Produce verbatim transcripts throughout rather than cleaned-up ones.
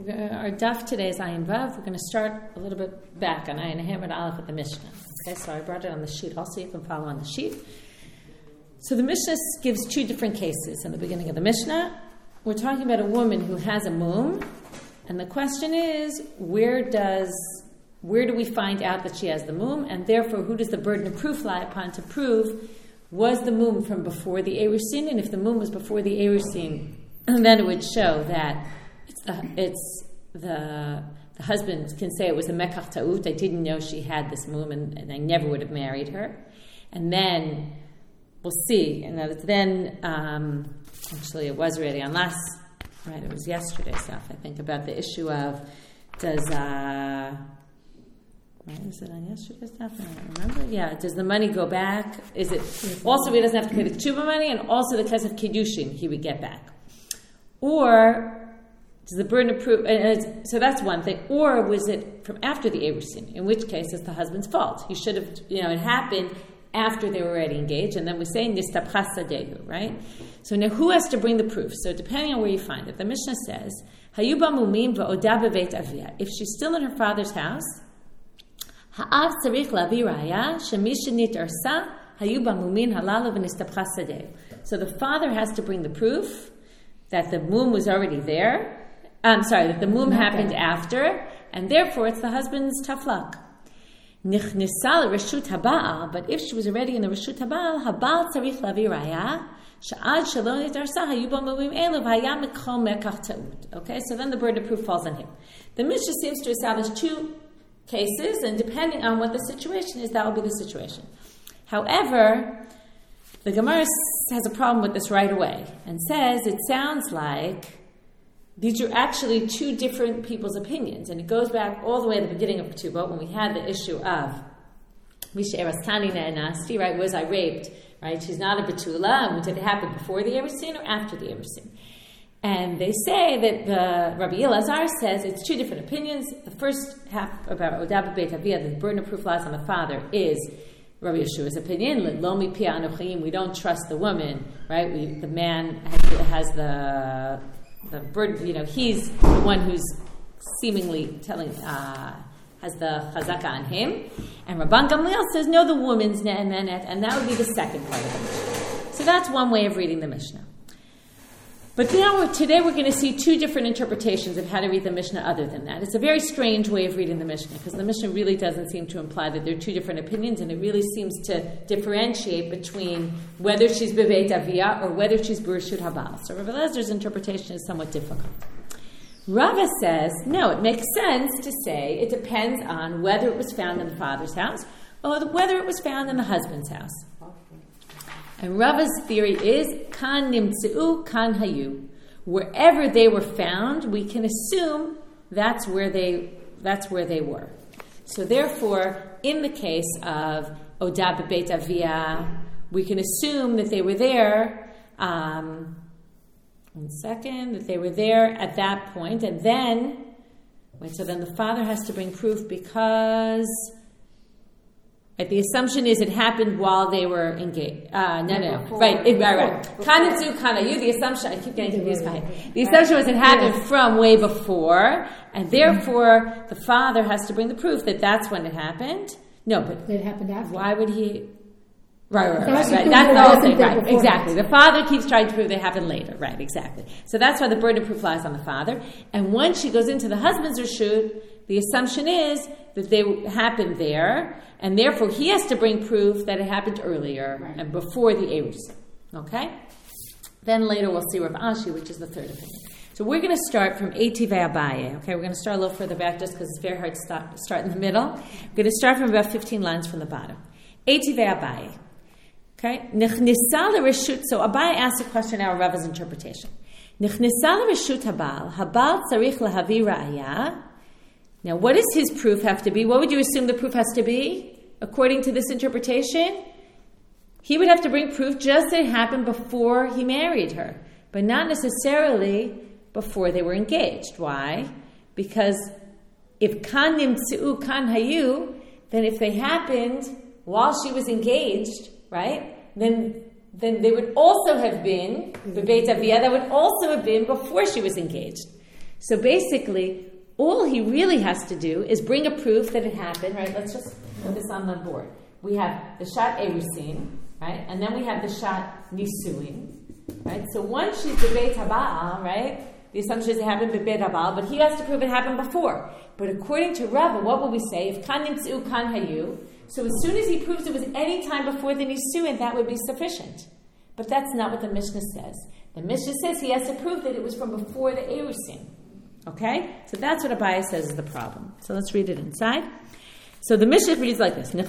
gonna, our daf today is Ayin Vav. We're going to start a little bit back on Ayin Hamid Aleph at the Mishnah. Okay, so I brought it on the sheet also. You can follow on the sheet. So the Mishnah gives two different cases in the beginning of the Mishnah. We're talking about a woman who has a mum, and the question is, where does where do we find out that she has the mum, and therefore who does the burden of proof lie upon to prove was the mum from before the Erusin, and if the mum was before the Erusin, then it would show that it's the it's the the husband can say it was a mekach ta'ut. I didn't know she had this mum, and, and I never would have married her. And then we'll see. And then um, actually, it was already on last right. It was yesterday's stuff. I think about the issue of does. Uh, Right, was it on yesterday's stuff? I don't remember. Yeah, does the money go back? Is it also he doesn't have to pay the tshuva money, and also the case of kiddushin he would get back, or does the burden of proof? And so that's one thing. Or was it from after the erusin? In which case, it's the husband's fault. He should have, you know, it happened after they were already engaged, and then we say nistapcha sadehu, right? So now, who has to bring the proof? So depending on where you find it, the Mishnah says hayuba mumim va'oda beveit avia. If she's still in her father's house. Ha'av tzarich lavi raya shemishenit arsa hayu bamumin halalu v'nistapcha sadeh. So the father has to bring the proof that the mum was already there. I'm sorry, that the mum happened after, and therefore it's the husband's tough luck. Nichnisa l'reshut haba'al, but if she was already in the reshut haba'al, haba'al tzarich lavi raya she'ad shalonit arsa hayu bamumim elu v'haya mikchol mekach ta'ut. Okay, so then the burden of proof falls on him. The Mishnah seems to establish two cases, and depending on what the situation is, that will be the situation. However, the Gemara has a problem with this right away and says it sounds like these are actually two different people's opinions, and it goes back all the way to the beginning of Ketubot when we had the issue of Misha Erastani Nasti, right? Was I raped? Right? She's not a Betula, and did it happen before the Erusin or after the Erusin? And they say that the Rabbi Elazar says it's two different opinions. The first half about Odab Beit Avia, the burden of proof lies on the father, is Rabbi Yeshua's opinion. Lomi Pia Anochim, we don't trust the woman, right? We, the man has, has the the burden. You know, he's the one who's seemingly telling uh, has the chazaka on him. And Rabban Gamliel says no, the woman's ne'emenet, and that would be the second part of the Mishnah. So that's one way of reading the Mishnah. But now, we're, today we're going to see two different interpretations of how to read the Mishnah other than that. It's a very strange way of reading the Mishnah, because the Mishnah really doesn't seem to imply that there are two different opinions, and it really seems to differentiate between whether she's Beveit Avia or whether she's Bereshut Habal. So Rav Elazar's interpretation is somewhat difficult. Rava says, no, it makes sense to say it depends on whether it was found in the father's house or whether it was found in the husband's house. And Rava's theory is kan nimtzeu kan hayu. Wherever they were found, we can assume that's where they that's where they were. So therefore, in the case of Oda bebeit avia, we can assume that they were there. Um, one second, that they were there at that point, and then wait. So then the father has to bring proof because. Right, the assumption is it happened while they were engaged. Uh, no, no, no. Right, it, right, right. Kanatsu, kanayu, the assumption, I keep getting confused by it. The assumption was it happened yes. from way before, and therefore the father has to bring the proof that that's when it happened. No, but it happened after. Why would he? Right, right, right. right, right. That's the whole thing, right? Exactly. The father keeps trying to prove they happened later. Right, exactly. So that's why the burden of proof lies on the father. And once she goes into the husband's reshut, the assumption is that they happened there, and therefore he has to bring proof that it happened earlier right. and before the Erusin. Okay? Then later we'll see Rav Ashi, which is the third opinion. So we're going to start from Eitiv Abaye. Okay, we're going to start a little further back just because it's very hard to start, start in the middle. We're going to start from about fifteen lines from the bottom. Eitiv Abaye. Okay? Nichnisa l'reshut. So Abaye asks a question now of Rava's interpretation. Nichnisa l'reshut habal. Habal tzarich lahavi ra'aya. Now, what does his proof have to be? What would you assume the proof has to be? According to this interpretation, he would have to bring proof just that it happened before he married her, but not necessarily before they were engaged. Why? Because if kan nimtzeu kan hayu, then if they happened while she was engaged, right, then then they would also have been bebeit avia. That would also have been before she was engaged. So basically, all he really has to do is bring a proof that it happened, right? Let's just put this on the board. We have the shot Erusin, right? And then we have the shot Nisuin, right? So once she's Bebeit HaBa'al, right? The assumption is it happened Bebeit HaBa'al, but he has to prove it happened before. But according to Rava, what will we say? If Kan Nimtzu Kan Hayu, so as soon as he proves it was any time before the Nisuin, that would be sufficient. But that's not what the Mishnah says. The Mishnah says he has to prove that it was from before the Erusin. Okay? So that's what Abaye says is the problem. So let's read it inside. So the Mishnah reads like this.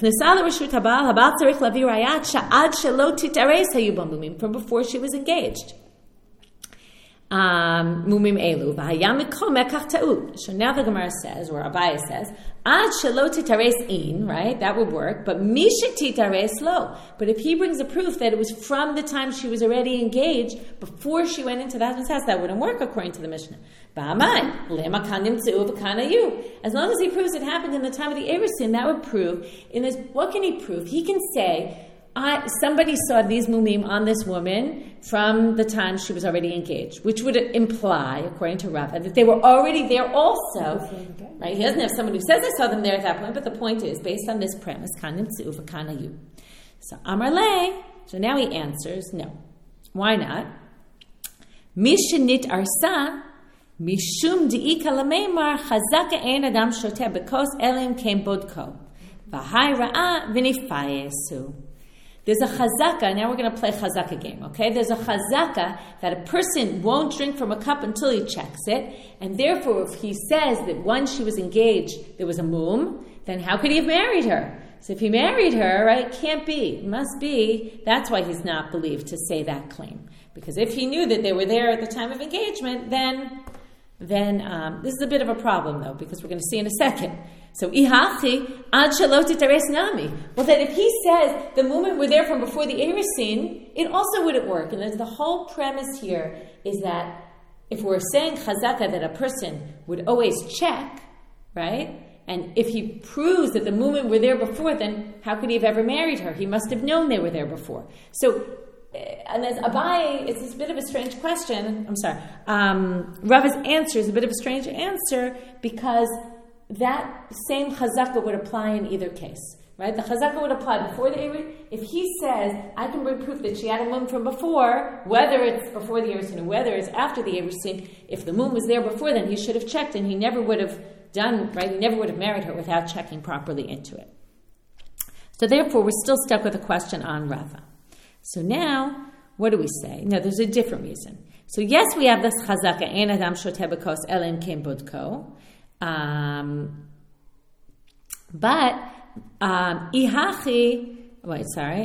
From before she was engaged. Mumim elu. So now the Gemara says, or Abaye says, Ad shelo titares in, right? That would work. But misha titares lo. But if he brings a proof that it was from the time she was already engaged, before she went into the husband's house, that wouldn't work according to the Mishnah. As long as he proves it happened in the time of the Erusin, that would prove. In this, what can he prove? He can say, I, somebody saw these mumim on this woman from the time she was already engaged, which would imply, according to Rava, that they were already there also. Right? He doesn't have someone who says I saw them there at that point, but the point is, based on this premise, kanim tzu v'kana yu. So Amar le, so now he answers, no. Why not? Mishnit arsa, mishum di'ika lameimar, chazaka ein adam shoteh bekos elim kem bodko, v'hai ra'a v'nifayesu. There's a chazaka, now we're going to play chazaka game, okay? There's a chazaka that a person won't drink from a cup until he checks it, and therefore if he says that once she was engaged there was a mum, then how could he have married her? So if he married her, right, can't be, it must be, that's why he's not believed to say that claim. Because if he knew that they were there at the time of engagement, then, then um, this is a bit of a problem though, because we're going to see in a second. So, ihachi ad shalot titares nami. Well, then if he says the moment were there from before the Erusin, it also wouldn't work. And the whole premise here is that if we're saying chazaka that a person would always check, right? And if he proves that the moment were there before, then how could he have ever married her? He must have known they were there before. So, and as Abaye, it's a bit of a strange question. I'm sorry. Um, Rava's answer is a bit of a strange answer because that same chazaka would apply in either case, right? The chazaka would apply before the Erusin. If he says, I can bring proof that she had a mum from before, whether it's before the Erusin or whether it's after the Erusin, if the mum was there before, then he should have checked, and he never would have done, right? He never would have married her without checking properly into it. So therefore, we're still stuck with a question on Rava. So now, what do we say? No, there's a different reason. So yes, we have this chazaka, ein adam shoteh bekos elim kem bodko. Um, but um, ihachi. Wait, sorry.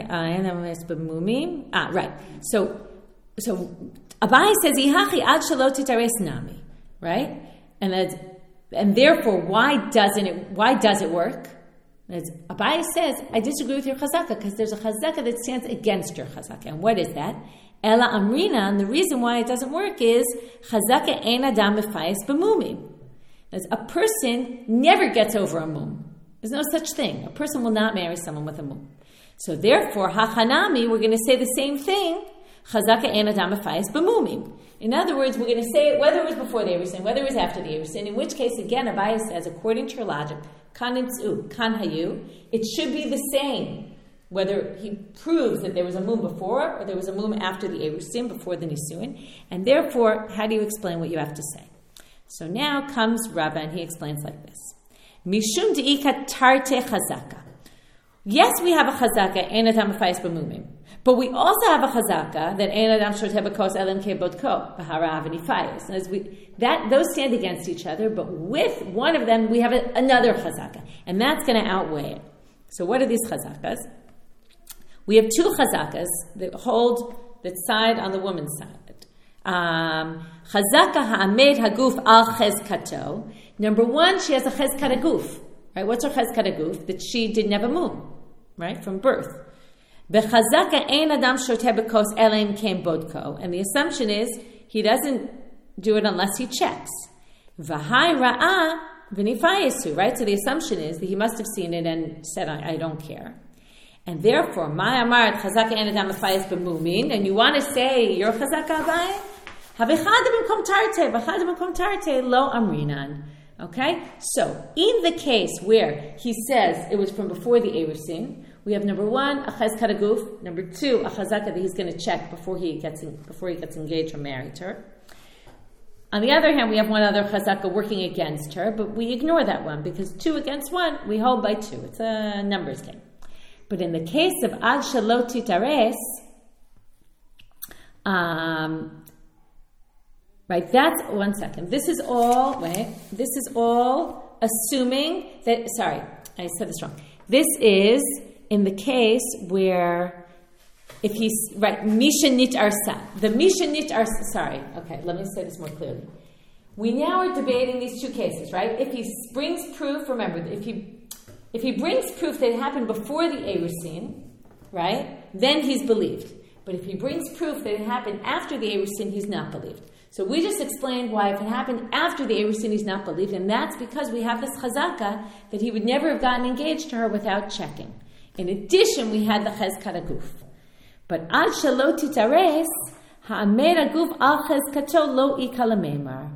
Ah, right. So, so Abaye says ihachi ad shalot titares nami, right? And that's, and therefore, why doesn't it? Why does it work? As Abaye says, I disagree with your chazaka because there's a chazaka that stands against your chazaka, and what is that? Ela amrina, and the reason why it doesn't work is chazaka ein adam mefayes b'mumim. As a person never gets over a mum. There's no such thing. A person will not marry someone with a mum. So therefore, hachanami, we're going to say the same thing. Chazaka ein adam mefayes b'mumim. In other words, we're going to say it whether it was before the Erusin, whether it was after the Erusin. In which case, again, Abaye says, according to your logic, kan nitzu, kan hayu, it should be the same. Whether he proves that there was a mum before or there was a mum after the Erusin, before the Nisuin. And therefore, how do you explain what you have to say? So now comes Rava and he explains like this. Mishum de'ika tarte chazaka. Yes, we have a chazaka, ein adam mefayes b'mumim. But we also have a chazaka that ein adam shoteh bekos elim kem bodko, v'hara v'nifayes. As we, that, those stand against each other, but with one of them we have a, another chazaka. And that's going to outweigh it. So what are these chazakas? We have two chazakas that hold, that side on the woman's side. Um, Chazaka ha'amed haguf al chezkato. Number one, she has a chezkat haguf. Right? What's her chezkat haguf? That she didn't have a mum, right, from birth. Bechazaka ein adam shoteh bekos elim kem bodko. And the assumption is he doesn't do it unless he checks. V'hai ra'a v'nifayesu. Right? So the assumption is that he must have seen it and said, I, I don't care. And therefore, my amart chazaka ein adam mefayes b'mumin. And you want to say your chazaka Abaye? lo amrinan. Okay? So, in the case where he says it was from before the Erusin, we have number one, a chazkat aguf, number two, a chazaka that he's going to check before he gets in, before he gets engaged or married to her. On the other hand, we have one other chazaka working against her, but we ignore that one because two against one, we hold by two. It's a numbers game. But in the case of ad shalot titares, um, right, that's, one second. This is all, wait, this is all assuming that, sorry, I said this wrong. This is in the case where if he's, right, Misha Nit Arsa. The Misha Nit Arsa, sorry, okay, let me say this more clearly. We now are debating these two cases, right? If he brings proof, remember, if he if he brings proof that it happened before the Erusin, right, then he's believed. But if he brings proof that it happened after the Erusin, he's not believed. So we just explained why if it happened after the Erusin, he's not believed, and that's because we have this chazaka that he would never have gotten engaged to her without checking. In addition, we had the chezkat aguf. But ad shalot titares, ha'amer aguf al chezkato lo ikal memar.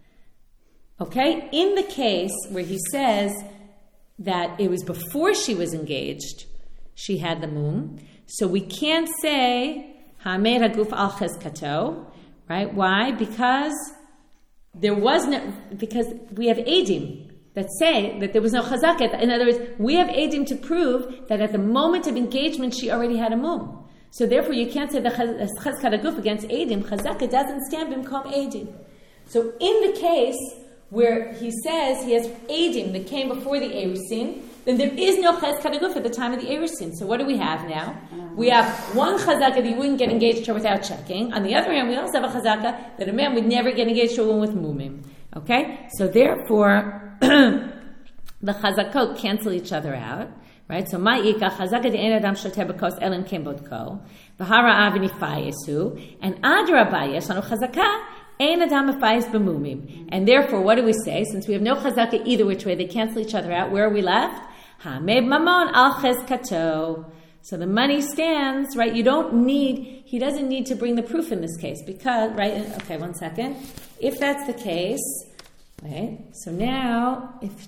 Okay? In the case where he says that it was before she was engaged, she had the mum, so we can't say ha'amer aguf al chezkato, right? Why? Because there was no, because we have edim that say that there was no chazaka. In other words, we have edim to prove that at the moment of engagement, she already had a mum. So therefore, you can't say the chazkat aguf against edim. Chazaka doesn't stand b'mkom edim. So in the case where he says he has edim that came before the Erusin, then there is no chazkat aguf at the time of the Erusin. So what do we have now? We have one chazaka that you wouldn't get engaged to her without checking. On the other hand, we also have a chazaka that a man would never get engaged to a woman with mumim. Okay? So therefore, the chazakot cancel each other out. Right? So ma'ika chazaka de ein adam shoter b'kos elen kem bodko v'hara avini fayesu and adra bayesh anu chazaka ein adam mefayes b'mumim. And therefore, what do we say? Since we have no chazaka either which way, they cancel each other out. Where are we left? Ha'med mamon al chezkato. So the money stands, right? You don't need, he doesn't need to bring the proof in this case because, right? Okay, one second. If that's the case, right? So now, if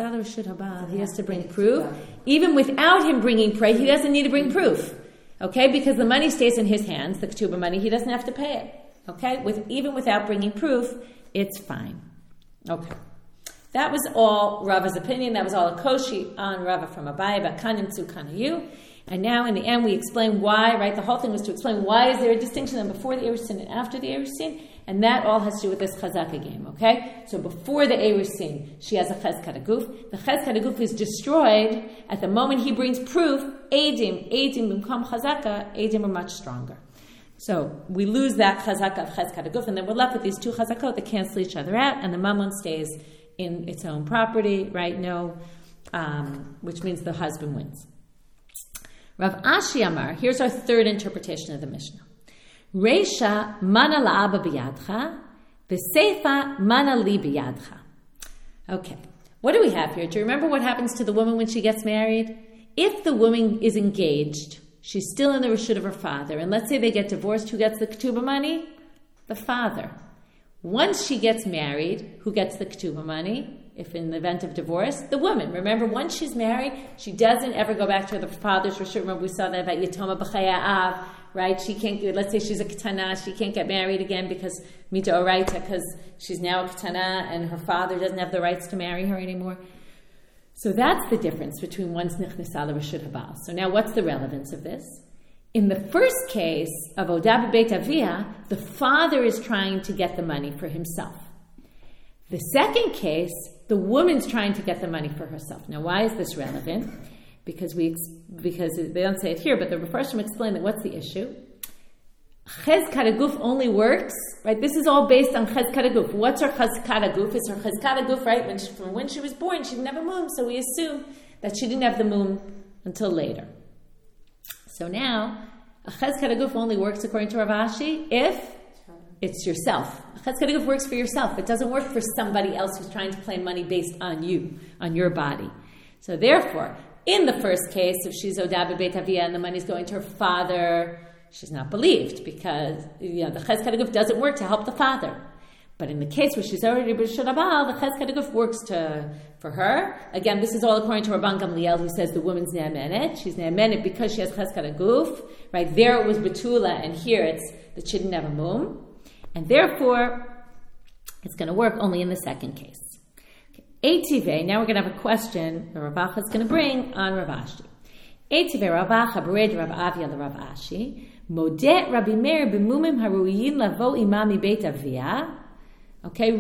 he has to bring proof, even without him bringing proof, he doesn't need to bring proof, okay? Because the money stays in his hands, the ketubah money, he doesn't have to pay it, okay? With even without bringing proof, it's fine, okay. That was all Rava's opinion. That was all a koshi on Rava from Abaye about kanim tzu kanayu. And now, in the end, we explain why, right? The whole thing was to explain why is there a distinction then before the Erusin and after the Erusin, and that all has to do with this chazaka game, okay? So before the Erusin, she has a chezkat aguf. The chezkat aguf is destroyed at the moment he brings proof. Edim, edim b'mkom chazaka, edim are much stronger. So we lose that chazaka of chezkat aguf, and then we're left with these two chazakot that cancel each other out, and the mammon stays in its own property, right? No, um, which means the husband wins. Rav Ashi Amar, here's our third interpretation of the Mishnah. Reisha mana la'aba biyadcha, v'seifa mana li biyadcha. Okay, what do we have here? Do you remember what happens to the woman when she gets married? If the woman is engaged, she's still in the reshut of her father, and let's say they get divorced, who gets the ketubah money? The father. Once she gets married, who gets the ketubah money? If in the event of divorce, the woman. Remember, once she's married, she doesn't ever go back to the father's reshut. Remember, we saw that about Yatoma B'chaya Av, right? She can't, let's say she's a ketana, she can't get married again because mita oraita, because she's now a ketana and her father doesn't have the rights to marry her anymore. So that's the difference between one's nichnasa l'reshut habal. So now what's the relevance of this? In the first case of Odah b'beit avia, the father is trying to get the money for himself. The second case, the woman's trying to get the money for herself. Now, why is this relevant? Because we because they don't say it here, but the Mepharshim explain that what's the issue? Chezkat aguf only works, right? This is all based on chezkat aguf. What's her chezkat aguf? Is her chezkat aguf, right? When she, from when she was born, she didn't have a mum, so we assume that she didn't have the mum until later. So now, a chezkat aguf only works according to Rav Ashi if it's yourself. Chezkat aguf works for yourself. It doesn't work for somebody else who's trying to claim money based on you, on your body. So therefore, in the first case, if she's Odah b'beit avia and the money's going to her father, she's not believed because you know the chesed haguf doesn't work to help the father. But in the case where she's already b'reshut habal, the chesed haguf works to for her. Again, this is all according to Rabban Gamliel, who says the woman's ne'amenet. She's ne'amenet because she has chesed haguf. Right there, it was betula, and here it's that she didn't have a mum, and therefore it's going to work only in the second case. Eitive. Now we're going to have a question that Rav Acha is going to bring on Rav Ashi. Eitive Rav Acha bered Rav Avia Rav Ashi modet Rabbi Meir b'mumim haruyin lavo imami beit avia. Okay,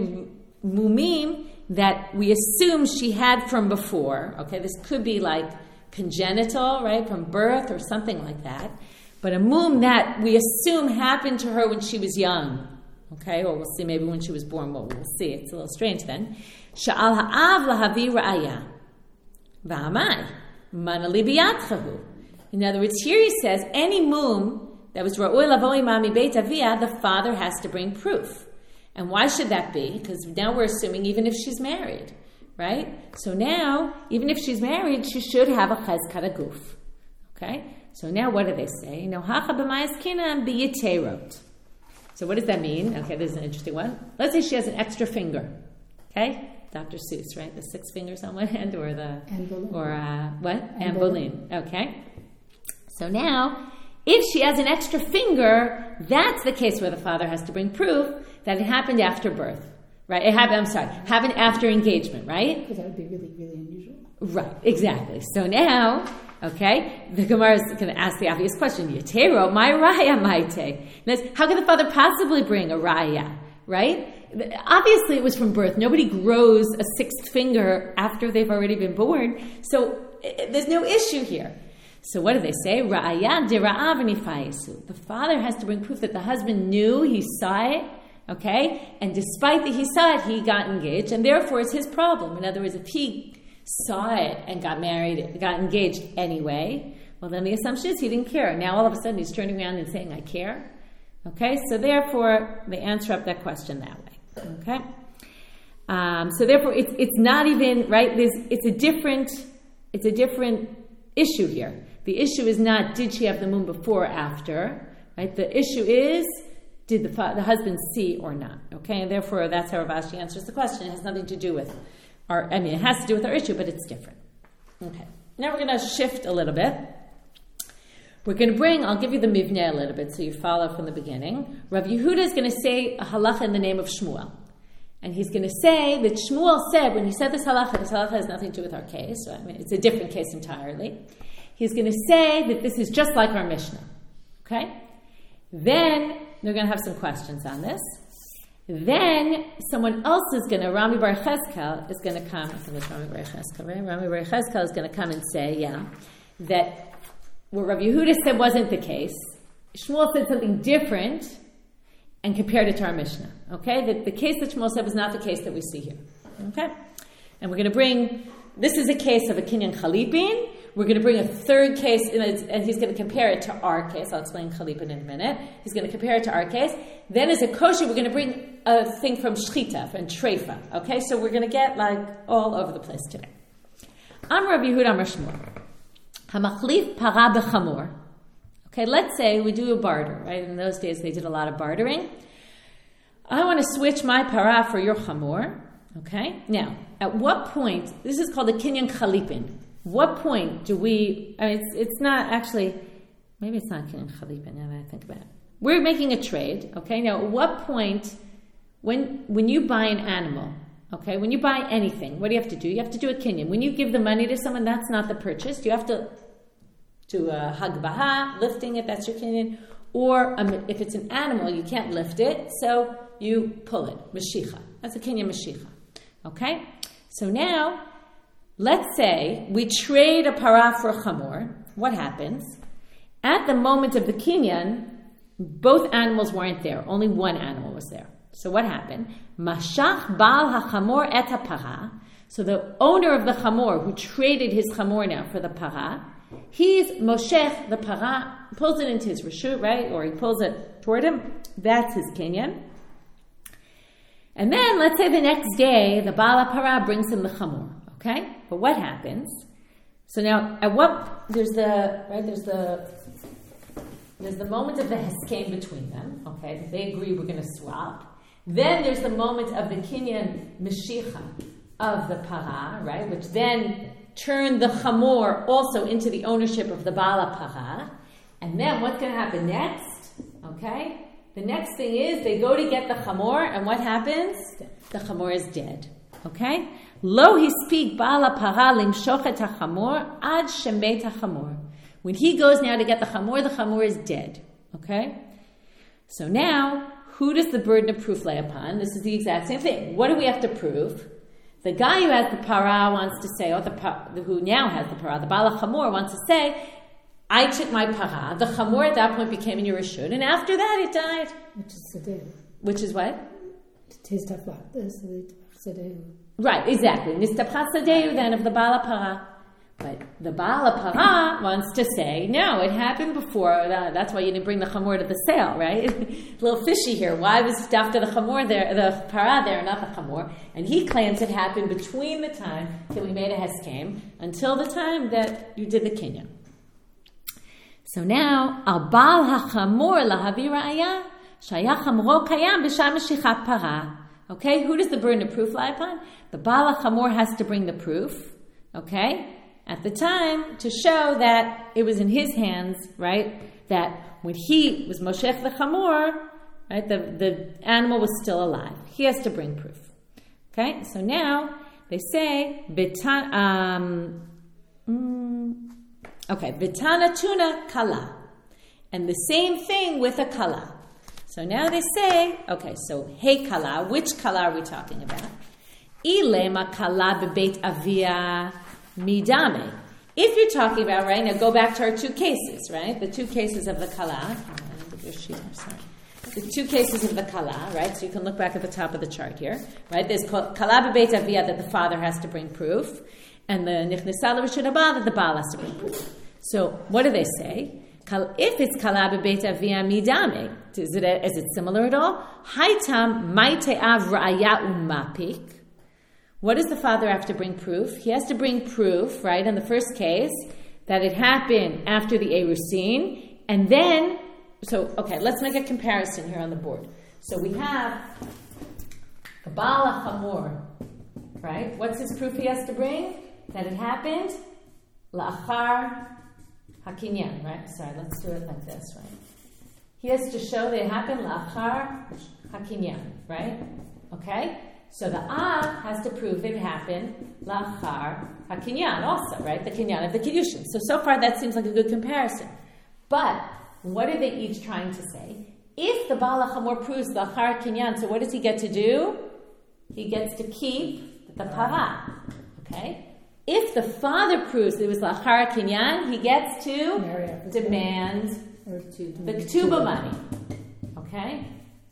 mumim that we assume she had from before. Okay, this could be like congenital, right, from birth or something like that. But a mum that we assume happened to her when she was young. Okay, or we'll see maybe when she was born. Well, we'll see. It's a little strange then. Sha'al ha'av lahavi ra'aya. Va'amai. Manali biyatchahu. In other words, here he says, any mum that was ra'oi lavo imami beit avia, the father has to bring proof. And why should that be? Because now we're assuming even if she's married, right? So now, even if she's married, she should have a chesed haguf. Okay? So now what do they say? No hacha b'mayas kinam b'yiterot. So what does that mean? Okay, this is an interesting one. Let's say she has an extra finger. Okay? Doctor Seuss, right? The six fingers on one hand, or the... Anne or uh, what? Anne Boleyn. Okay. So now, if she has an extra finger, that's the case where the father has to bring proof that it happened after birth. Right? It happened, I'm sorry, happened after engagement, right? Because that would be really, really unusual. Right, exactly. So now, okay, the Gemara is going to ask the obvious question, Yetero, my raya maite. How could the father possibly bring a raya, right? Obviously it was from birth. Nobody grows a sixth finger after they've already been born. So there's no issue here. So what do they say? Ra'aya dira'av nifayesu. The father has to bring proof that the husband knew, he saw it, okay? And despite that he saw it, he got engaged, and therefore it's his problem. In other words, if he saw it and got married, got engaged anyway, well then the assumption is he didn't care. Now all of a sudden he's turning around and saying, I care. Okay, so therefore they answer up that question that way. Okay? Um, so therefore it's it's not even, right, There's, it's a different it's a different issue here. The issue is not did she have the moon before or after, right? The issue is did the the husband see or not, okay? And therefore that's how Rav Ashi answers the question. It has nothing to do with our, I mean, it has to do with our issue, but it's different. Okay. Now we're going to shift a little bit. We're going to bring, I'll give you the mivneh a little bit so you follow from the beginning. Rav Yehuda is going to say a halacha in the name of Shmuel. And he's going to say that Shmuel said, when he said this halacha, this halacha has nothing to do with our case. So, I mean, it's a different case entirely. He's going to say that this is just like our Mishnah. Okay? Then, they're going to have some questions on this. Then, someone else is going to, Rami Bar Cheskel is going to come, I think it's Rami Bar Cheskel, right? Rami Bar Cheskel is going to come and say, yeah, that what Rav Yehuda said wasn't the case. Shmuel said something different and compared it to our Mishnah. Okay? That the case that Shmuel said was not the case that we see here. Okay? And we're going to bring, this is a case of a Kinyan Chalipin. We're going to bring a third case, and he's going to compare it to our case. I'll explain Chalipin in a minute. He's going to compare it to our case. Then as a kosher, we're going to bring a thing from Shchita, from Treifa. Okay? So we're going to get like all over the place today. Am Rav Yehuda Amar Shmuel. Hamachlif para b'chamor. Okay, let's say we do a barter, right? In those days, they did a lot of bartering. I want to switch my para for your chamor. Okay? Now, at what point, this is called a Kinyan Chalipin. What point do we, I mean, it's, it's not actually, maybe it's not Kinyan Chalipin now that I think about it. We're making a trade, okay? Now, at what point, when when you buy an animal, okay, when you buy anything, what do you have to do? You have to do a Kinyan. When you give the money to someone, that's not the purchase. You have to do a hagbaha, lifting it, that's your Kinyan. Or um, if it's an animal, you can't lift it, so you pull it, Mashicha. That's a Kinyan Mashicha. Okay? So now, let's say we trade a para for a chamor. What happens? At the moment of the Kinyan, both animals weren't there. Only one animal was there. So what happened? Mashach bal hachamor et hapara. So the owner of the chamor, who traded his chamor now for the para, he's moshech the para, pulls it into his reshut, right? Or he pulls it toward him. That's his Kinyan. And then, let's say the next day, the Baal HaPara brings him the chamor, okay? But what happens? So now, at what, there's the, right, there's the, There's the moment of the heskem between them, okay? They agree we're going to swap. Then there's the moment of the kinyan meshicha of the para, right? Which then turned the chamor also into the ownership of the bala para. And then what's going to happen next? Okay? The next thing is they go to get the chamor, and what happens? The chamor is dead. Okay? Lo hispik bala para limshoch et hachamor ad shemet hachamor. When he goes now to get the chamor, the chamor is dead. Okay? So now, who does the burden of proof lay upon? This is the exact same thing. What do we have to prove? The guy who has the para wants to say, or the who now has the para, the bala chamor wants to say, I took my para. The chamor at that point became in Yerusha, and after that it died. Which is Sadeu. Which is what? Right, exactly. Nistapcha Sadeu then of the bala para. But the bala para wants to say, no, it happened before. That's why you didn't bring the chamor to the sale, right? A little fishy here. Why was after the chamor there, the para there, not the chamor? And he claims it happened between the time that we made a heskem until the time that you did the kinyan. So now, al bal hachamor lahavi ra'aya shaya chamro kayam b'sham meshichat para. Okay, who does the burden of proof lie upon? The bal hachamor has to bring the proof. Okay. At the time, to show that it was in his hands, right? That when he was moshech the chamor, right, the, the animal was still alive. He has to bring proof. Okay, so now they say, Bitan, um, mm, okay, Bitana tuna kala. And the same thing with a kala. So now they say, okay, so hey kala, which kala are we talking about? Ilema kala bebeit avia midame. If you're talking about, right, now go back to our two cases, right? The two cases of the kala. The two cases of the kala, right? So you can look back at the top of the chart here, right? There's kala bebeit avia that the father has to bring proof, and the nichnesa l'reshut haba that the baal has to bring proof. So what do they say? If it's kala bebeit avia midame, is it is it similar at all? Haitam maite'av ra'aya umapik. What does the father have to bring proof? He has to bring proof, right, in the first case, that it happened after the Erusin, and then, so, okay, let's make a comparison here on the board. So we have the Baal HaChamor, right? What's his proof he has to bring? That it happened? La'achar HaKinyan, right? Sorry, let's do it like this, right? He has to show that it happened La'achar HaKinyan, right? Okay? So the Av has to prove that it happened lachar hakinyan also, right? The kinyan of the kiddushin. So, so far that seems like a good comparison. But what are they each trying to say? If the Baal HaChamor proves lachar kinyan, so what does he get to do? He gets to keep the para. Okay? If the father proves that it was lachar kinyan, he gets to demand the ketubah money. Okay?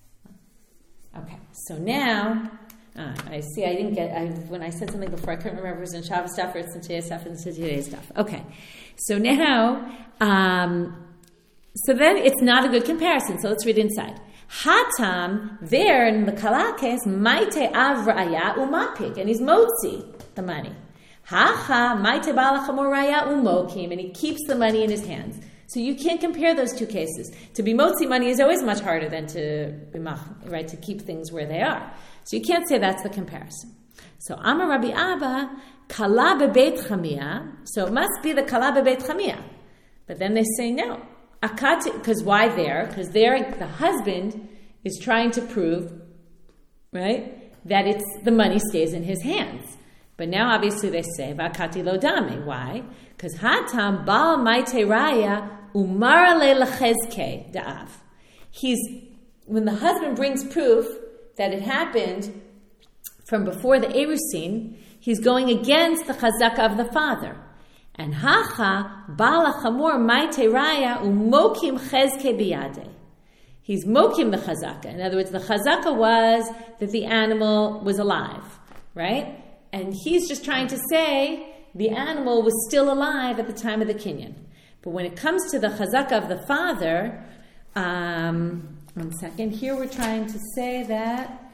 Okay. So now... Ah, I see. I didn't get. I, when I said something before, I couldn't remember if it was in Shabbos stuff or it's in today's stuff and it's in today's stuff. Okay, so now, um, so then it's not a good comparison. So let's read inside. Hatam there in the kala case, maite av raya umapik, and he's motzi the money. Hacha maite bal hachamor raya umokim, and he keeps the money in his hands. So you can't compare those two cases. To be motzi money is always much harder than to be right to keep things where they are. So you can't say that's the comparison. So Amar Rabbi Abba, kala bebeit chamia. So it must be the kala bebeit chamia. But then they say no. Akati, because why there? Because there the husband is trying to prove, right, that it's the money stays in his hands. But now obviously they say vakati lo dame. Why? Because hatam bal maite raya umar le lechezke da'av. He's when the husband brings proof that it happened from before the Erusin, he's going against the chazaka of the father. And hacha bal hachamor maite raya umokim chezke biyade. He's mokim the chazaka. In other words, the chazaka was that the animal was alive, right? And he's just trying to say the animal was still alive at the time of the kinyan. But when it comes to the chazaka of the father, um, one second. Here we're trying to say that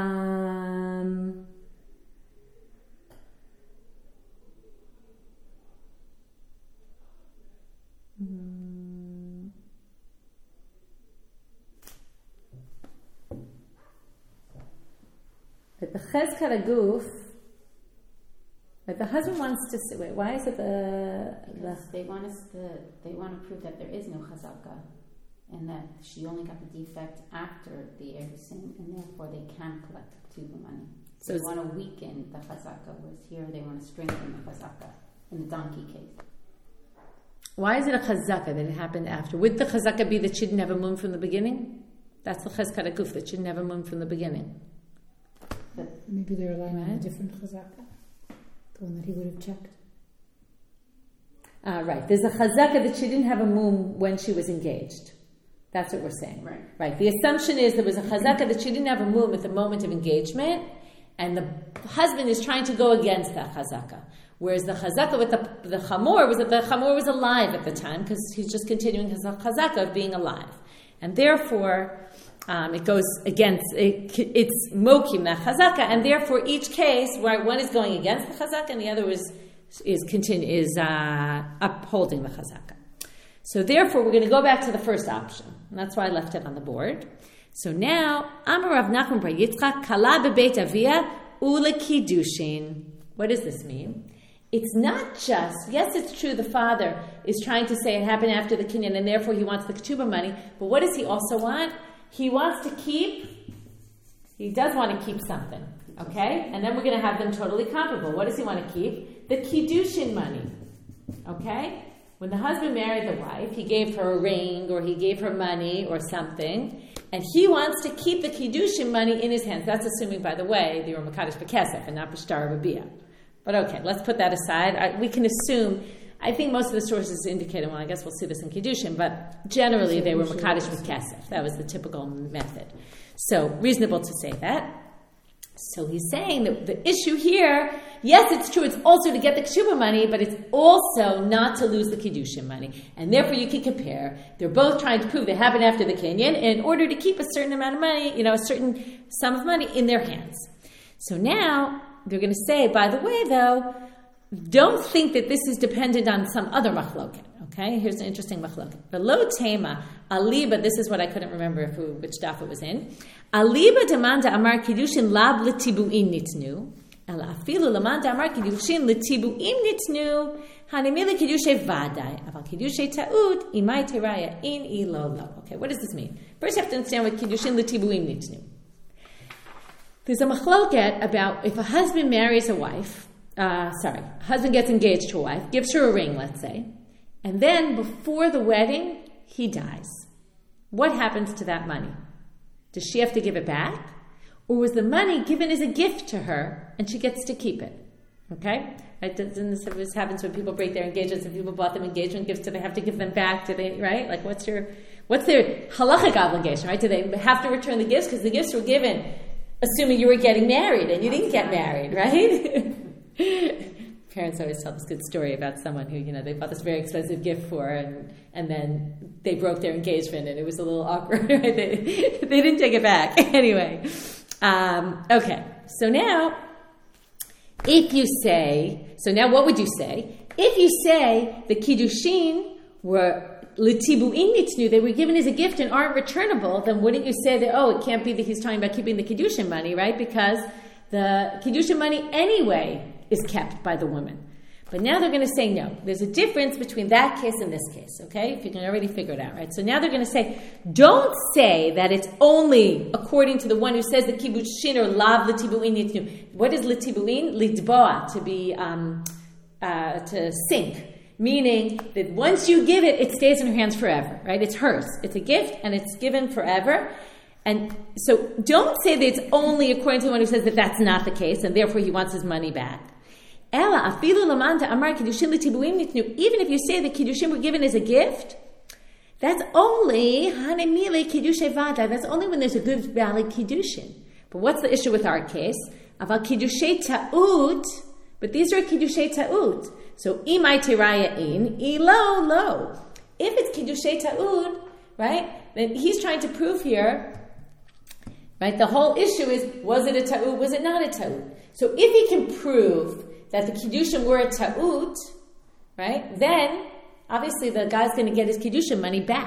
um, chezkat aguf, but the husband wants to say, wait, why is it the... the they want us to, they want to prove that there is no chazaka, and that she only got the defect after the erusin, and therefore they can collect ketubah money. So they want to weaken the chazaka, whereas here they want to strengthen the chazaka, in the donkey case. Why is it a chazaka that it happened after? Would the chazaka be that she didn't have a mum from the beginning? That's the chezkat aguf, that she didn't have a mum from the beginning. But maybe they're relying right. on a different chazaka, the one that he would have checked. Uh, right. There's a chazaka that she didn't have a mum when she was engaged. That's what we're saying. Right. Right. The assumption is there was a chazaka that she didn't have a mum at the moment of engagement, and the husband is trying to go against that chazaka. Whereas the chazaka with the, the chamor was that the chamor was alive at the time, because he's just continuing his chazaka of being alive. And therefore, um, it goes against, it, it's mokim, that chazaka, and therefore each case, where one is going against the chazaka and the other is is continue, is uh, upholding the chazaka. So therefore, we're going to go back to the first option. And that's why I left it on the board. So now, Amar Rav Nachman bar Yitzchak, kala bebeit avia ule kiddushin. What does this mean? It's not just, yes, it's true, the father is trying to say it happened after the kinyan, and therefore he wants the ketubah money, but what does he also want? He wants to keep, he does want to keep something, okay? And then we're going to have them totally comparable. What does he want to keep? The kiddushin money, okay? When the husband married the wife, he gave her a ring, or he gave her money, or something, and he wants to keep the kiddushin money in his hands. That's assuming, by the way, they were makadosh b'kesef and not b'shtar b'biyah. But okay, let's put that aside. I, we can assume, I think most of the sources indicate, well, I guess we'll see this in Kiddushin, but generally they were Makadosh with Kesef. That was the typical method. So, reasonable to say that. So he's saying that the issue here, yes, it's true, it's also to get the Ketubah money, but it's also not to lose the Kiddushin money. And therefore you can compare. They're both trying to prove they happened after the Kinyan in order to keep a certain amount of money, you know, a certain sum of money in their hands. So now, they're going to say, by the way, though, don't think that this is dependent on some other machloket. Okay, here's an interesting machloket. V'lo tema aliba. This is what I couldn't remember if we, which daf it was in. Aliba demanda amar kiddushin lab letibuin nitnu. Ela afilu lemanda amar kiddushin letibuin nitnu. Hanimili kiddushay vadai. Aval kiddushay ta'ud imay teraya in ilolo. Okay, what does this mean? First, you have to understand what kiddushin letibuin nitnu. There's a machloket about if a husband marries a wife, uh, sorry, husband gets engaged to a wife, gives her a ring, let's say, and then before the wedding, he dies. What happens to that money? Does she have to give it back? Or was the money given as a gift to her and she gets to keep it? Okay? Right? Doesn't this, this happens when people break their engagements and people bought them engagement gifts, do they have to give them back? Do they, right? Like what's your, what's their halachic obligation, right? Do they have to return the gifts? Because the gifts were given assuming you were getting married, and you didn't get married, right? Parents always tell this good story about someone who, you know, they bought this very expensive gift for, and and then they broke their engagement, and it was a little awkward. Right? They, they didn't take it back. Anyway, um, okay. So now, if you say, so now what would you say? If you say the kiddushin were L'tibu'in nitnu, they were given as a gift and aren't returnable, then wouldn't you say that, oh, it can't be that he's talking about keeping the kiddushin money, right? Because the kiddushin money anyway is kept by the woman. But now they're going to say no. There's a difference between that case and this case, okay? If you can already figure it out, right? So now they're going to say, don't say that it's only according to the one who says the kiddushin or lav l'tibu'in nitnu. What is l'tibu'in? Lidboa, to be, um, uh, to sink. Meaning that once you give it, it stays in her hands forever, right? It's hers. It's a gift, and it's given forever. And so don't say that it's only according to the one who says that that's not the case, and therefore he wants his money back. Ela afilu lamanda amar kiddushin l'tibuim nitnu. Even if you say that kiddushin were given as a gift, that's only hanemile kiddushay vada. That's only when there's a good valid kiddushin. But what's the issue with our case? Aval kiddushay ta'ud. But these are kiddushay ta'ud. So, imay teraya in, ilo lo. If it's kiddushay ta'ud, right, then he's trying to prove here, right, the whole issue is, was it a ta'ud, was it not a ta'ud? So, if he can prove that the kiddushin were a ta'ud, right, then, obviously the guy's going to get his kiddushin money back.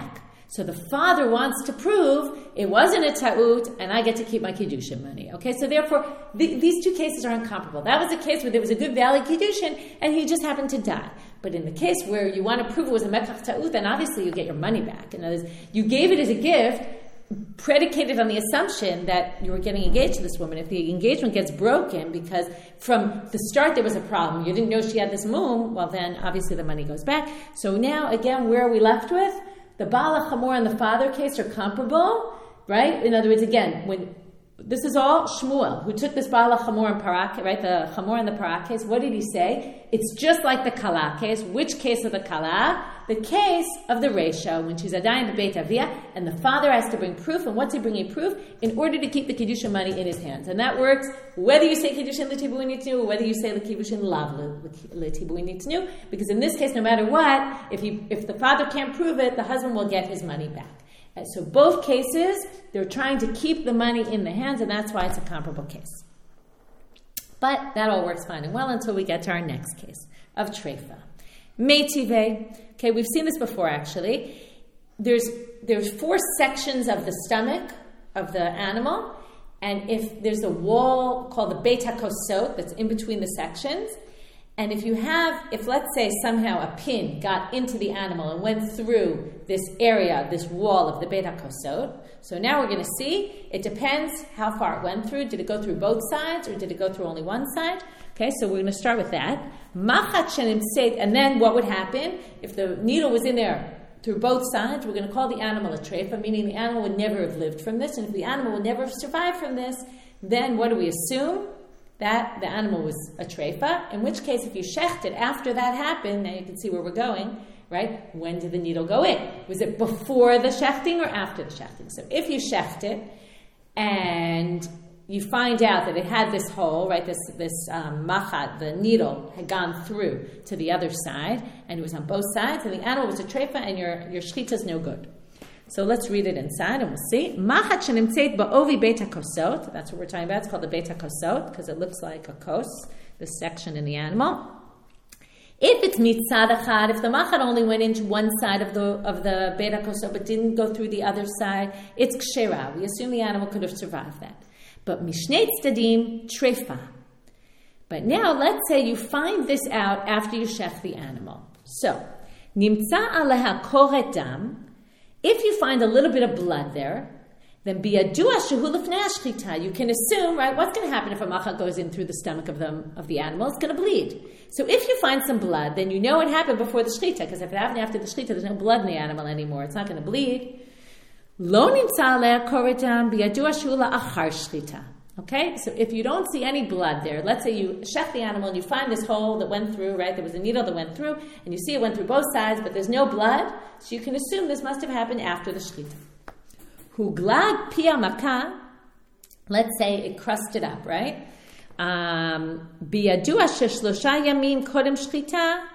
So the father wants to prove it wasn't a ta'ut, and I get to keep my kiddushin money. Okay, so therefore, the, these two cases are incomparable. That was a case where there was a good valid kiddushin, and he just happened to die. But in the case where you want to prove it was a mekach ta'ut, then obviously you get your money back. In other words, you gave it as a gift, predicated on the assumption that you were getting engaged to this woman. If the engagement gets broken because from the start there was a problem, you didn't know she had this mum, well then obviously the money goes back. So now again, where are we left with? The Baal HaChamor and the father case are comparable, right? In other words, again, when this is all Shmuel, who took this Baal HaChamor and Parak, right? The Chamor and the Parak case. What did he say? It's just like the Kala case. Which case of the Kala? The case of the Reisha, when she's Adayin B'Beit Aviyah, and the father has to bring proof. And what's he bringing proof? In order to keep the Kiddushin money in his hands. And that works whether you say Kiddushin L'Tibui Nitnu or whether you say Kiddushin Lav L'Tibui Nitnu. Because in this case, no matter what, if he, if the father can't prove it, the husband will get his money back. And so both cases, they're trying to keep the money in the hands, and that's why it's a comparable case. But that all works fine and well until we get to our next case of Treifa. Meitive. Okay, we've seen this before actually. There's there's four sections of the stomach of the animal, and if there's a wall called the Beit HaKosot that's in between the sections, and if you have, if let's say somehow a pin got into the animal and went through this area, this wall of the Beit HaKosot, so now we're going to see, it depends how far it went through. Did it go through both sides or did it go through only one side? Okay, so we're going to start with that. And then what would happen if the needle was in there through both sides? We're going to call the animal a treifa, meaning the animal would never have lived from this. And if the animal would never have survived from this, then what do we assume? That the animal was a treifa, in which case if you shechted after that happened, now you can see where we're going, right? When did the needle go in? Was it before the shechting or after the shechting? So if you shecht it and you find out that it had this hole, right, this this um, machat, the needle had gone through to the other side, and it was on both sides, and the animal was a treifa, and your, your shechita is no good. So let's read it inside and we'll see. Machat shenimtzeit ba'ovi Beit HaKosot. That's what we're talking about. It's called the Beit HaKosot because it looks like a kos, this section in the animal. If it's mitzad achad, if the machat only went into one side of the of the Beit HaKosot but didn't go through the other side, it's kshera. We assume the animal could have survived that. But mishnei tzadim treifa. But now let's say you find this out after you shech the animal. So nimtza aleha koret dam. If you find a little bit of blood there, then biyadua shehu lifnei hashchita. You can assume, right, what's going to happen if a machat goes in through the stomach of the of the animal? It's going to bleed. So if you find some blood, then you know it happened before the shchita, because if it happened after the shchita, there's no blood in the animal anymore. It's not going to bleed. Lo nimtza aleh koret dam biyadua shehu la'achar shchita. Okay, so if you don't see any blood there, let's say you shech the animal and you find this hole that went through, right? There was a needle that went through, and you see it went through both sides, but there's no blood, so you can assume this must have happened after the shechita. Huglad pia maka, let's say it crusted up, right? Biyadua sheshlosha yamim kodem shechita.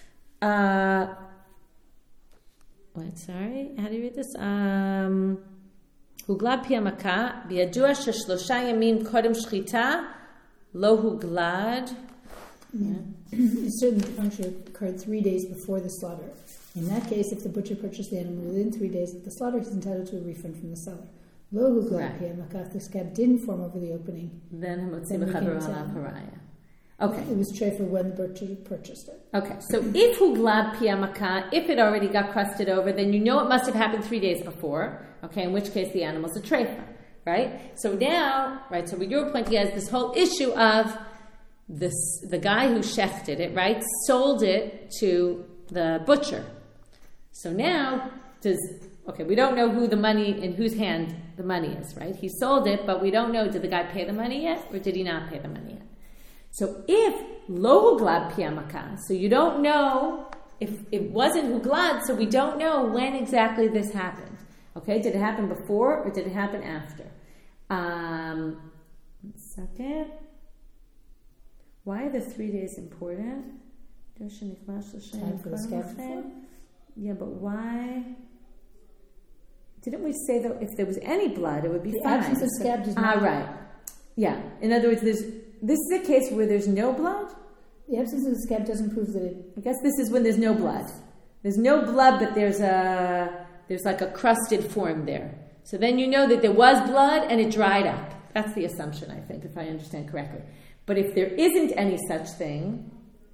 Wait, sorry, how do you read this? Um... Huglad pia maka, biyadua sheshlosha yamim kodem shchita, lo huglad. It's certain the puncture occurred three days before the slaughter. In that case, if the butcher purchased the animal within three days of the slaughter, he's entitled to a refund from the seller. Lo huglad pia maka, if the scab didn't form over the opening, then hamotzi b'chaver alav haraya. Okay. It was treifa when the butcher purchased it. Okay, so if huglad pia maka, if it already got crusted over, then you know it must have happened three days before. Okay, in which case the animal's a treifa, right? So now, right, so what you're pointing out is this whole issue of this, the guy who shechted it, right, sold it to the butcher. So now, does, okay, we don't know who the money, in whose hand the money is, right? He sold it, but we don't know, did the guy pay the money yet, or did he not pay the money yet? So if lo huglad pia maka, so you don't know, if it wasn't huglad, so we don't know when exactly this happened. Okay, did it happen before or did it happen after? Um, one second. Why are the three days important? Time for the scab before? Yeah, but why? Didn't we say that if there was any blood, it would be the fine? The absence of scab does not. Ah, right. Yeah. In other words, there's this is a case where there's no blood. The absence of the scab doesn't prove that it. I guess this is when there's no blood. There's no blood, but there's a there's like a crusted form there. So then you know that there was blood and it dried up. That's the assumption, I think, if I understand correctly. But if there isn't any such thing,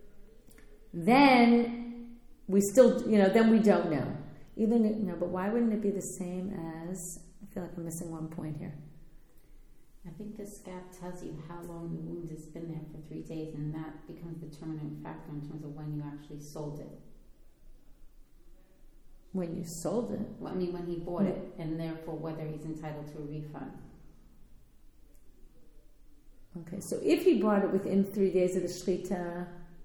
then we still, you know, then we don't know. Even no, but why wouldn't it be the same as? I feel like I'm missing one point here. I think this gap tells you how long the wound has been there for three days, and that becomes the determinant factor in terms of when you actually sold it. When you sold it? Well, I mean, when he bought it, and therefore whether he's entitled to a refund. Okay, so if he bought it within three days of the shechita,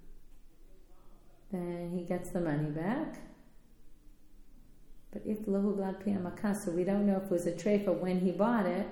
then he gets the money back. But if lohu blad pi makah, so we don't know if it was a treifa when he bought it.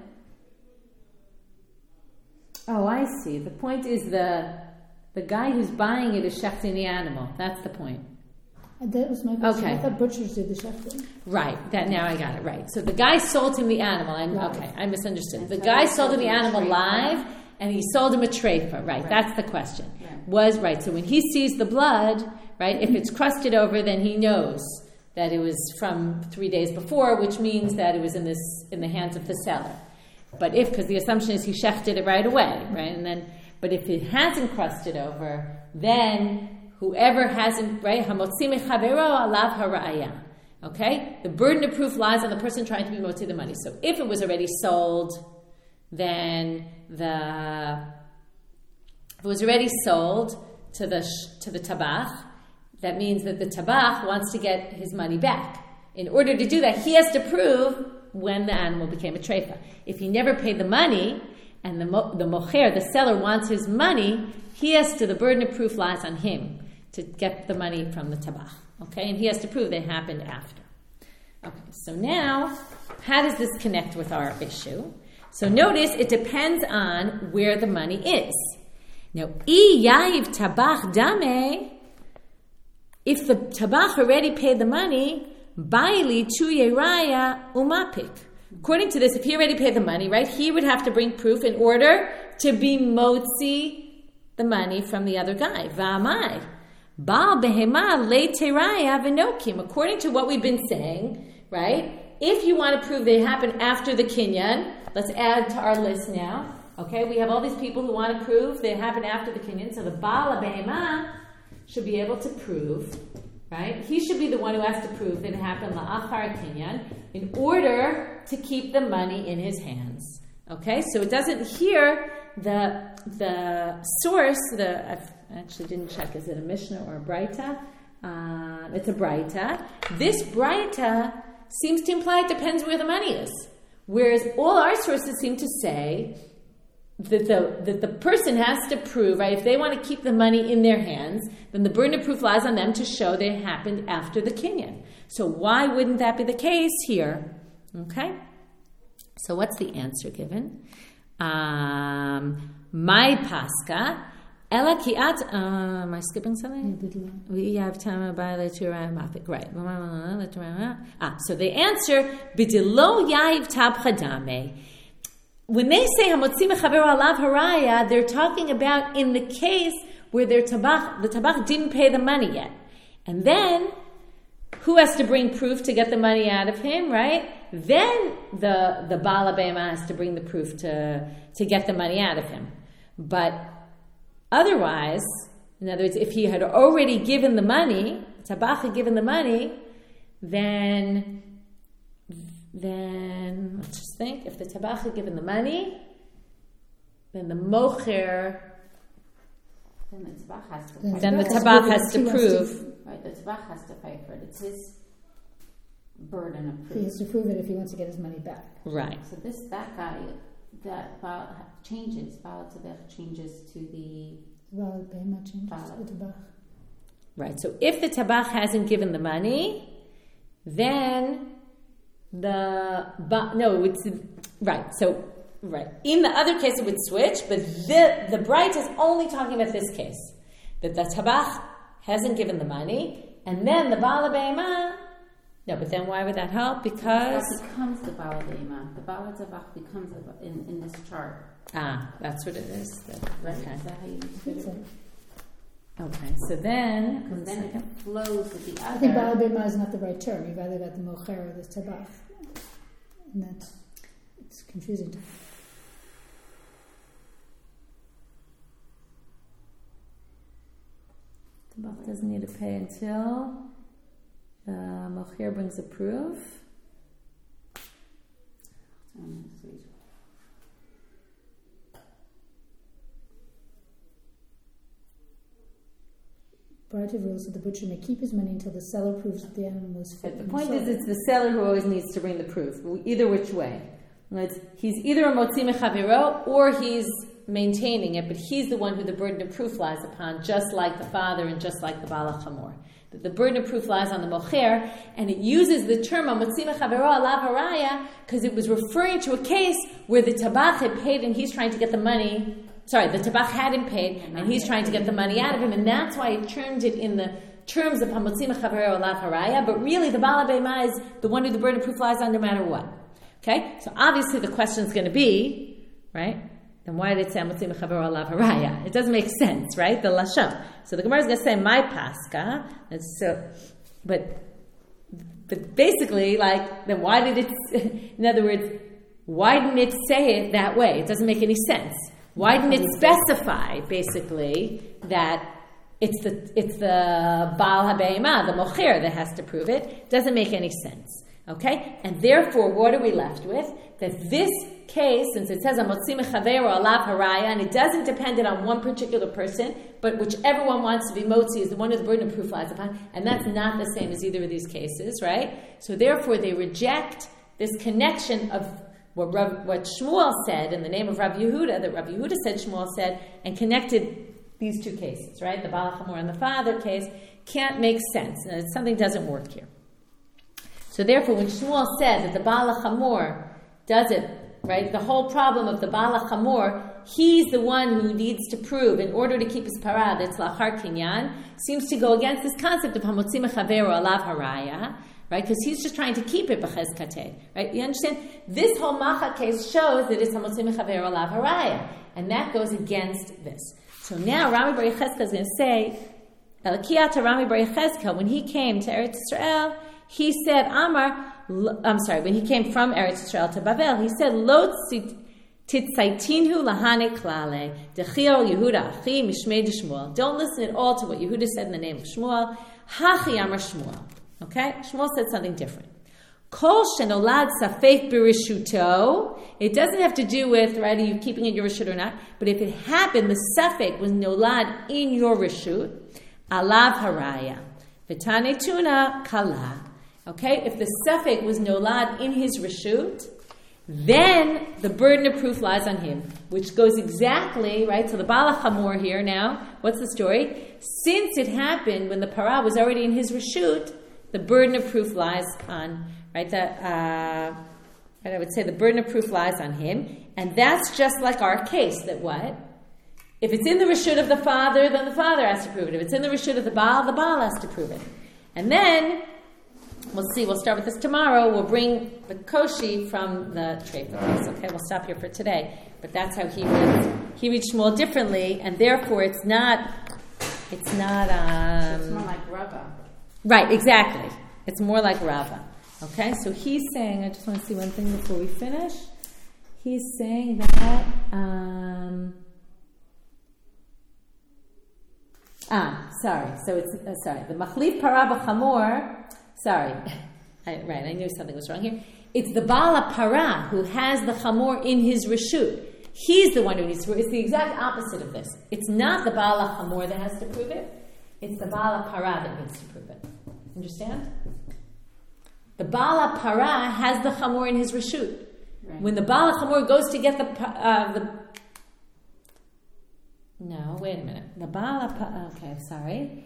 Oh, I see. The point is the the guy who's buying it is shechting the animal. That's the point. And that was my question. Okay. I thought butchers did the shechting. Right. That now I got it right. So the guy sold him the animal. I'm, Right. Okay, I misunderstood. That's The right. guy sold him the animal live, and he sold him a treifa. Right. Right. That's the question. Right. Was right. So when he sees the blood, right, if it's crusted over, then he knows that it was from three days before, which means that it was in this in the hands of the seller. But if, because the assumption is he shechted it right away, right, and then, but if it hasn't crusted over, then whoever hasn't, right, hamotzi mechavero alav haraya. Okay, the burden of proof lies on the person trying to be motzi the money. So if it was already sold, then the if it was already sold to the to the tabach, that means that the tabach wants to get his money back. In order to do that, he has to prove when the animal became a treifa. If he never paid the money, and the mo- the mocher, the seller, wants his money, he has to, the burden of proof lies on him to get the money from the tabach. Okay, and he has to prove that it happened after. Okay, so now, how does this connect with our issue? So notice, it depends on where the money is. Now, I yayiv tabach dame, if the tabach already paid the money, baili tu yeraya umapik. According to this, if he already paid the money, right, he would have to bring proof in order to be motzi the money from the other guy. Va'amai. Baal behema le teraya v'nokim. According to what we've been saying, right, if you want to prove they happened after the kinyan, let's add to our list now. Okay, we have all these people who want to prove they happened after the kinyan. So the baal behema should be able to prove, right? He should be the one who has to prove that it happened la'achar kinyan in order to keep the money in his hands. Okay, so it doesn't here the the source. The I actually didn't check. Is it a Mishnah or a Braita? Uh, it's a Braita. This Braita seems to imply it depends where the money is, whereas all our sources seem to say that the that the person has to prove, right, if they want to keep the money in their hands, then the burden of proof lies on them to show that it happened after the kinyan. So why wouldn't that be the case here? Okay, so what's the answer given? Um, my pascha, ela kiat. Uh, am I skipping something? We have time by mapik. Right. Ah, so the answer bidilo yayiv tab chadame. When they say hamotzi mechaber alav haraya, they're talking about in the case where their tabach, the tabach didn't pay the money yet, and then who has to bring proof to get the money out of him, right? Then the the Baal HaBehema has to bring the proof to to get the money out of him. But otherwise, in other words, if he had already given the money, the tabach had given the money, then. Then, let's just think, if the tabach had given the money, then the mocher, then the tabach has to Then fight then the for it. tabach has to prove. Right, the tabach has to fight for it. It's his burden of He proof. has to prove it if he wants to get his money back. Right. So this, that guy, that Baal changes, Baal tabach changes to the, Well, behema changes Baal. the tabach. Right. So if the tabach hasn't given the money, then the, but no, it's, right. So, right. In the other case, it would switch, but the, the Bright is only talking about this case. That the tabach hasn't given the money, and then the Baal HaBehema. No, but then why would that help? Because that becomes the Baal HaBehema. The Baal tabach becomes the, in, in this chart. ah, that's what it is. That, Right? okay. Is that how you look at it? Okay, so then, Because then it flows with the other. I think Baal Bema is not the right term. You've either got the mocher or the tabach. And that's, it's confusing to me. Tabach doesn't need to pay until the mocher brings a proof. Um, sweet. Barativ rules that the butcher may keep his money until the seller proves that the animal was fit. The point is, it's the seller who always needs to bring the proof, either which way. It's, he's either a motzi mechaviro or he's maintaining it, but he's the one who the burden of proof lies upon, just like the father and just like the Baal HaChamor. That the burden of proof lies on the mocher, and it uses the term motzi mechaviro alav haraya because it was referring to a case where the tabach had paid and he's trying to get the money. Sorry, the tabach hadn't paid, and he's trying to get the money out of him, and that's why it termed it in the terms of hamotzi mechavero alav haraya. But really, the Baal HaBeima is the one who the burden of proof lies on, no matter what. Okay, so obviously the question is going to be, right? Then why did it say hamotzi mechavero alav haraya? It doesn't make sense, right? The lashon. So the Gemara is going to say my paska. And so, but but basically, like, then why did it? In other words, why didn't it say it that way? It doesn't make any sense. Why didn't it specify, basically, that it's the it's the Baal HaBeima, the Mocher, that has to prove it? It doesn't make any sense. Okay? And therefore, what are we left with? That this case, since it says, Amotzi Mechaveiro Alav Haraya, and it doesn't depend on one particular person, but whichever one wants to be Motzi is the one who the burden of proof lies upon, and that's not the same as either of these cases, right? So therefore, they reject this connection of What, Rav, what Shmuel said in the name of Rav Yehuda, that Rav Yehuda said Shmuel said, and connected these two cases, right? The Baal HaChamor and the father case can't make sense. And something doesn't work here. So therefore, when Shmuel said that the Baal HaChamor does it, right? The whole problem of the Baal HaChamor, he's the one who needs to prove in order to keep his parah, that's Lachar Kinyan, seems to go against this concept of Hamotzi Mechavero Alav Haraya, right? Because he's just trying to keep it b'chezkatei, right? You understand? This whole Macha case shows that it's Hamotzi Mechaver Alav Haraya, and that goes against this. So now Rami Bar Yechezkel is going to say, Elakiyat Rami Bar Yechezkel, when he came to Eretz Yisrael, he said, Amar, I'm sorry, when he came from Eretz Yisrael to Bavel, he said, Lo titzaitinhu lahane klale, dechio Yehuda achi mishmei de Shmuel. Don't listen at all to what Yehuda said in the name of Shmuel. Hachi Amar Shmuel. Okay? Shmuel said something different. Kol shenolad safek b'rishuto. It doesn't have to do with, right, are you keeping it your reshut or not? But if it happened, the safek was nolad in your reshut, alav haraya. V'tane tuna kala. Okay? If the safek was nolad in his reshut, then the burden of proof lies on him, which goes exactly, right? So the Baal HaChamor here now, what's the story? Since it happened when the parah was already in his reshut, the burden of proof lies on, right, the, uh, right, I would say the burden of proof lies on him. And that's just like our case, that what? If it's in the reshut of the father, then the father has to prove it. If it's in the reshut of the Baal, the Baal has to prove it. And then, we'll see, we'll start with this tomorrow. We'll bring the koshi from the Treifa case. Okay, we'll stop here for today. But that's how he reads, he reads Shmuel differently, and therefore it's not, it's not, um... It's more like Rava. Right, exactly. It's more like Rava. Okay, so he's saying, I just want to see one thing before we finish. He's saying that, um, ah, sorry. So it's, uh, sorry, the Machlif Parah B'Chamor, sorry, I, right, I knew something was wrong here. It's the Baal HaParah who has the Chamor in his reshut. He's the one who needs to prove it. It's the exact opposite of this. It's not the Baal HaChamor that has to prove it. It's the Baal HaParah that needs to prove it. Understand? The Baal HaParah has the Chamor in his reshut. Right. When the Baal HaChamor goes to get the... Uh, the no, wait a minute. The Baal HaParah... Okay, sorry.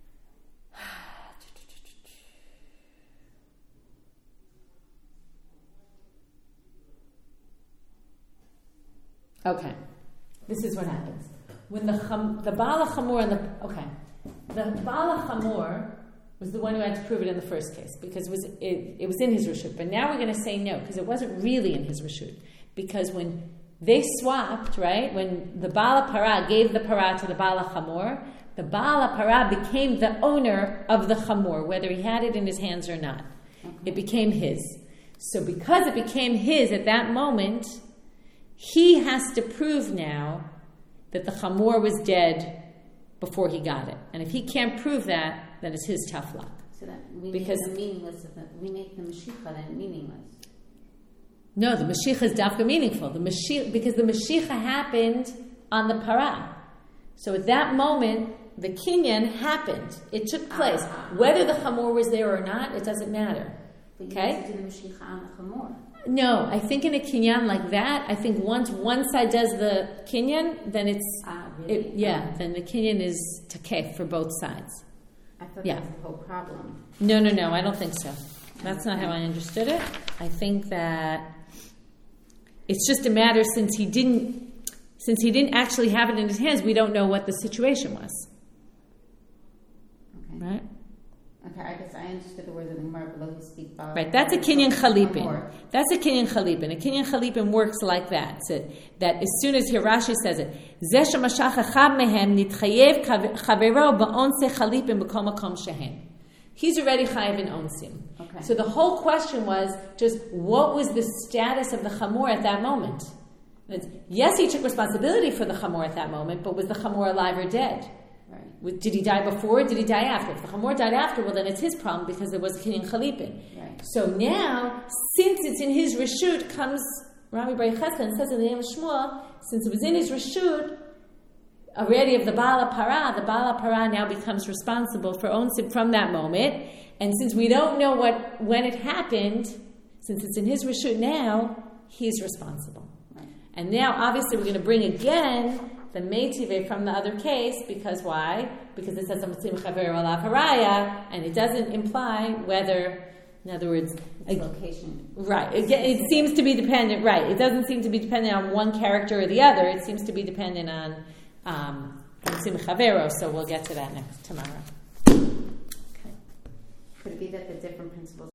Okay. This is what happens. When the cham, the Baal HaChamor and the... Okay. The Baal HaChamor was the one who had to prove it in the first case because it was it, it was in his reshut. But now we're going to say no because it wasn't really in his reshut. Because when they swapped, right? When the Baal Para gave the para to the Baal Chamor, the Baal Para became the owner of the Chamor, whether he had it in his hands or not. Okay. It became his. So because it became his at that moment, he has to prove now that the Chamor was dead before he got it. And if he can't prove that, then it's his tough luck. So that we because make the meaningless of the, we make the Mashiach then meaningless. No, the Mashiach is dafka meaningful. The Mashiach, because the Mashiach happened on the para. So at that moment, the kinyan happened. It took place. Uh-huh. Whether the Chamor was there or not, it doesn't matter. But you okay? have to do the Mashiach on the Chamor. No, I think in a kinyan like that, I think once one side does the kinyan, then it's ah, really? it, yeah, then the kinyan is takef for both sides. I thought yeah. that was the whole problem. No, no, no, I don't think so. That's not how I understood it. I think that it's just a matter since he didn't since he didn't actually have it in his hands, we don't know what the situation was. Okay. Right? Okay, I guess I understood the words of the Gemara below who speak about. Right, that's a kinyan chalipin. That's a kinyan chalipin. A kinyan chalipin works like that. So that as soon as Hirashi says it, Zeh shemashach echad mehem nitchayev chavero ba'onse chalipin b'kol makom shehem. He's already chayiv in onsim. Okay. So the whole question was just what was the status of the chamor at that moment? It's, yes, he took responsibility for the chamor at that moment, but was the chamor alive or dead? Right. Did he die before or did he die after? If the Chamor died after, well then it's his problem because there was a Kinyan Chalipin. Right. So now, since it's in his Reshut, comes Rami Bar Chesed and says in the name of Shmuel, since it was in his Reshut, already of the Baal Para, the Baal Para now becomes responsible for Onsim from that moment. And since we don't know what when it happened, since it's in his Reshut now, he's responsible. Right. And now, obviously, we're going to bring again the Meitive from the other case, because why? Because it says and it doesn't imply whether, in other words, it's location. Right. It, it seems to be dependent, right. It doesn't seem to be dependent on one character or the other. It seems to be dependent on um, so we'll get to that next tomorrow. Okay. Could it be that the different principles